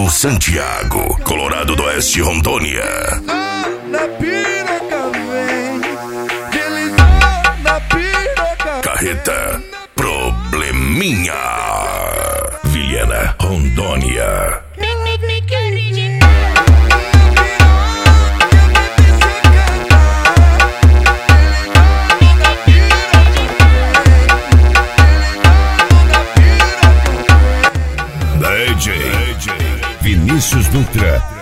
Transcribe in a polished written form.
Francisco Santiago, Colorado do Oeste, Rondônia. Na piroca vem, deslizou na piroca. Carreta Probleminha, Vilhena, Rondônia. DJ Vinícius Dutra.